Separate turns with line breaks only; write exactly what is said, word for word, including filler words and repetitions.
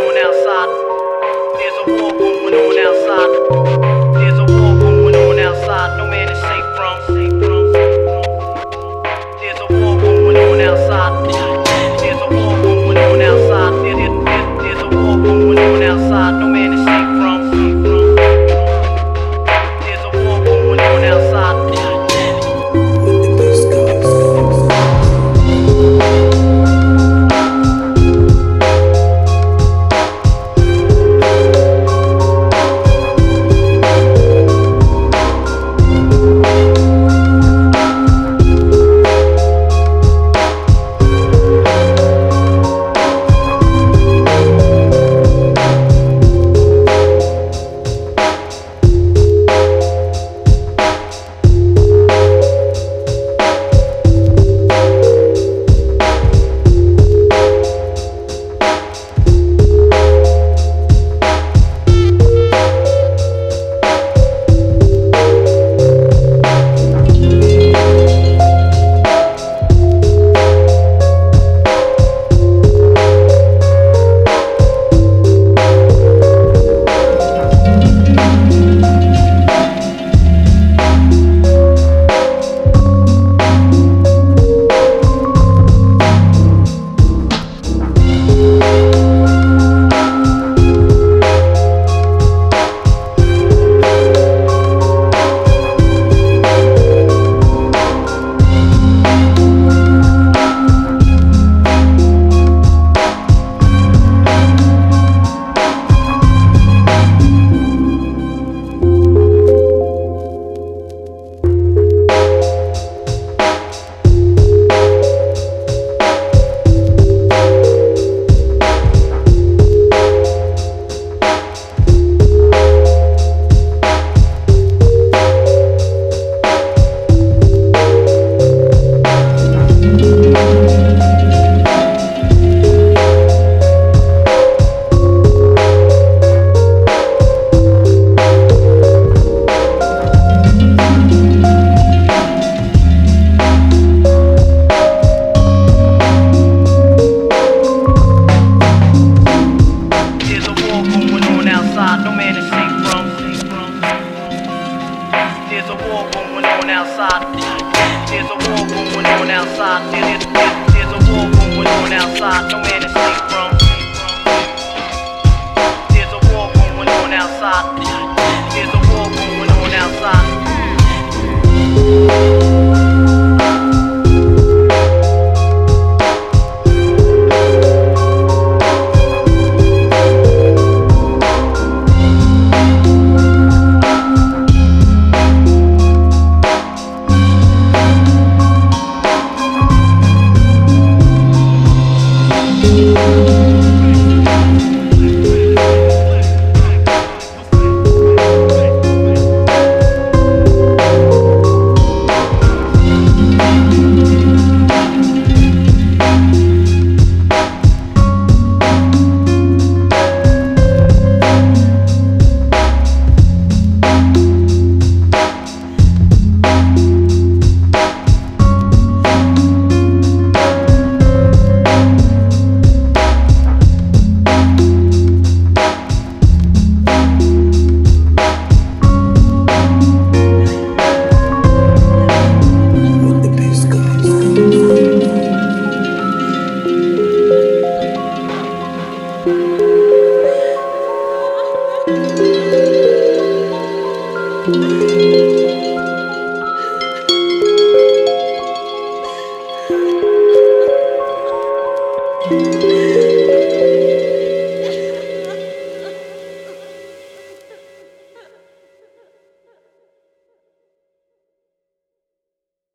on outside. There's a war going on outside. There's a war going on outside. No man is safe from. There's a war going on outside. There's a war going on outside. There's a war going on outside. No man is safe from. There's a war going on outside. No man is safe from. There's a war going on outside. There's a war going on outside. There's, there's, there's a war going on outside. No man is safe from. There's a war going on outside. There's a war going on outside. Thank you.